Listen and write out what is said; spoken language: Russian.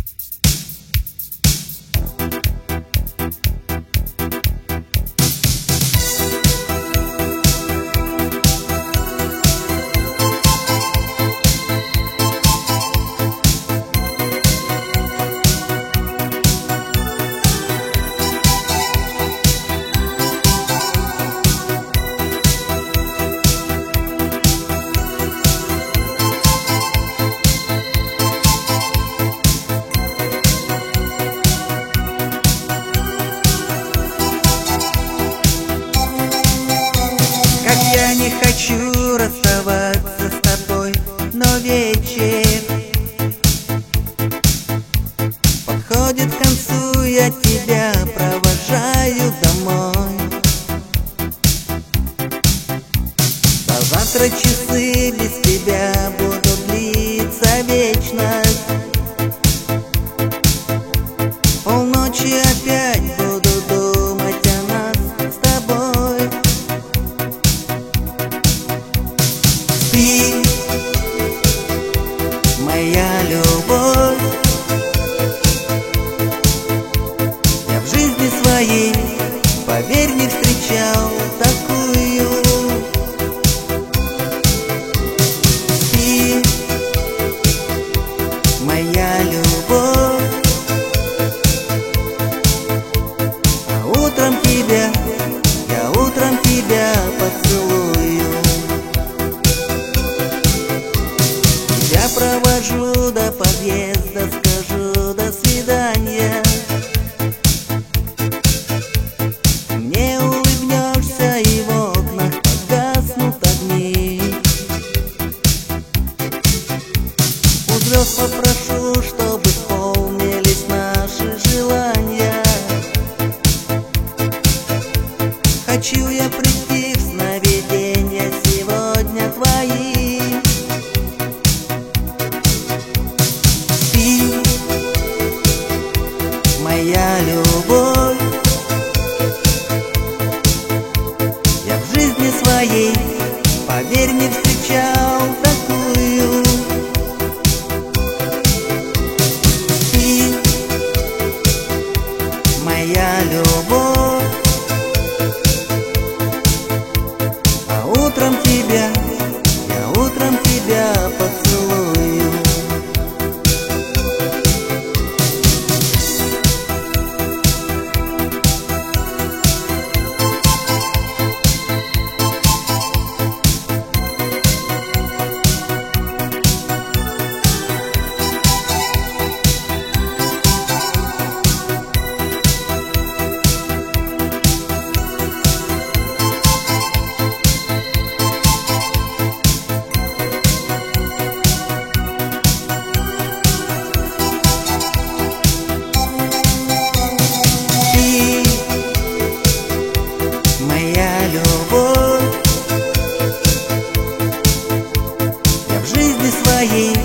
Я не хочу расставаться с тобой, но вечер подходит к концу, я тебя провожаю домой. До завтра часы без тебя будут длиться вечно. Полночи опять буду думать о нас с тобой. Спи, моя любовь, я в жизни своей, поверь, не встречал такую. Спи, моя любовь, а утром тебя, я утром тебя поцелую. Я провожу до подъезда, скажу до свидания. Мне улыбнешься, и в окнах погаснут огни. У звезд попрошу, чтобы исполнились наши желания. Хочу я прийти в сновидения сегодня твои. Моя любовь, я в жизни своей, поверь, не встречал такую. Ты, моя любовь, а утром тебя, я утром тебя поцелую. Моя любовь, я в жизни своей,